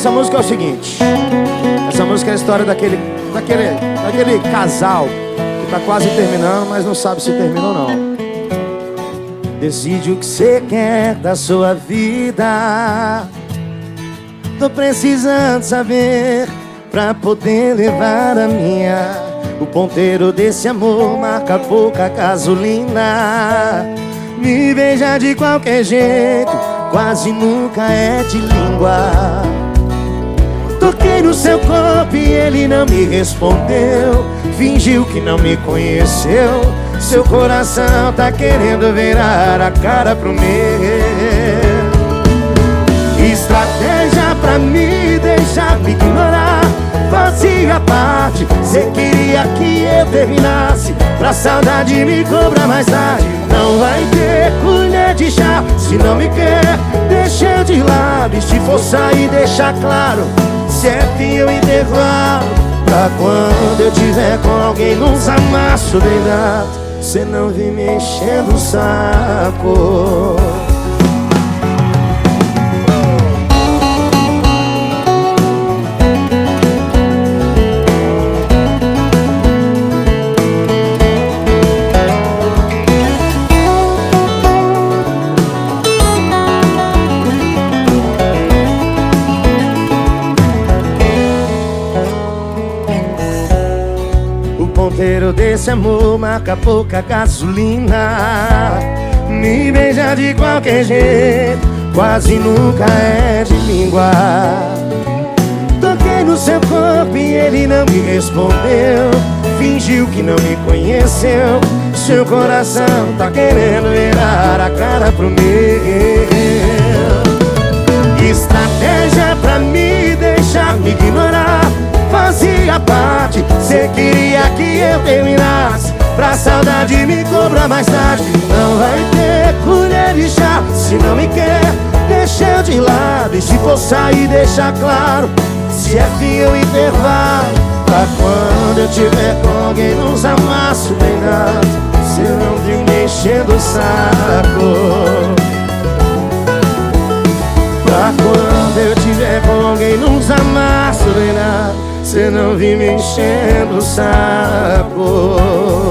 Essa música é o seguinte. Essa música é a história daquele casal que tá quase terminando, mas não sabe se terminou ou não. Decide o que você quer da sua vida. Tô precisando saber pra poder levar a minha. O ponteiro desse amor marca pouca gasolina. Me beija de qualquer jeito, quase nunca é de língua. Toquei no seu corpo e ele não me respondeu. Fingiu que não me conheceu. Seu coração tá querendo virar a cara pro meu. Estratégia pra me deixar me ignorar fazia parte. Cê queria que eu terminasse pra saudade me cobrar mais tarde. Não vai ter colher de chá. Se não me quer, deixa eu de lado. E se for sair, deixa claro, se é fim ou intervalo, pra quando eu tiver com alguém nos amassos deitados, cê não vem me enchendo o saco. O ponteiro desse amor marca pouca gasolina. Me beija de qualquer jeito, quase nunca é de língua. Toquei no seu corpo e ele não me respondeu. Fingiu que não me conheceu. Seu coração tá querendo virar a cara pro meu. Estratégia pra me deixar me ignorar fazia parte. Cê queria que eu terminasse pra saudade me cobrar mais tarde. Não vai ter colher de chá. Se não me quer, deixa eu de lado. E se for sair, deixa claro, se é fim ou intervalo, pra quando eu tiver com alguém nos amassos deitados, cê não viu me enchendo o saco. Pra quando eu tiver com alguém nos amassos deitados, cê não vem me enchendo o saco.